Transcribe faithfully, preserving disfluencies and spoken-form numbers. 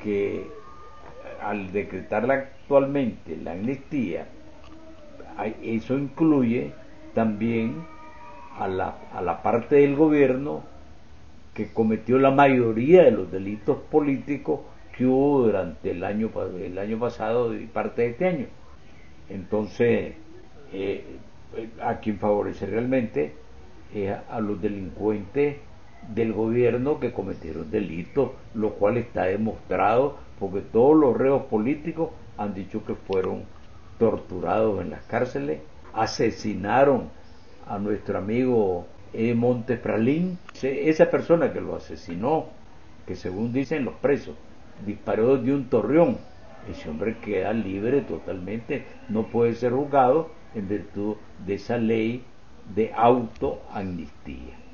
que al decretar actualmente la amnistía, eso incluye también a la, a la parte del gobierno que cometió la mayoría de los delitos políticos que hubo durante el año, el año pasado y parte de este año. Entonces, eh, a quien favorece realmente es a, a los delincuentes del gobierno que cometieron delitos, lo cual está demostrado porque todos los reos políticos han dicho que fueron torturados en las cárceles, asesinaron a nuestro amigo E. Montefralín, esa persona que lo asesinó, que según dicen los presos, disparó desde un torreón. Ese hombre queda libre totalmente, no puede ser juzgado en virtud de esa ley de autoamnistía.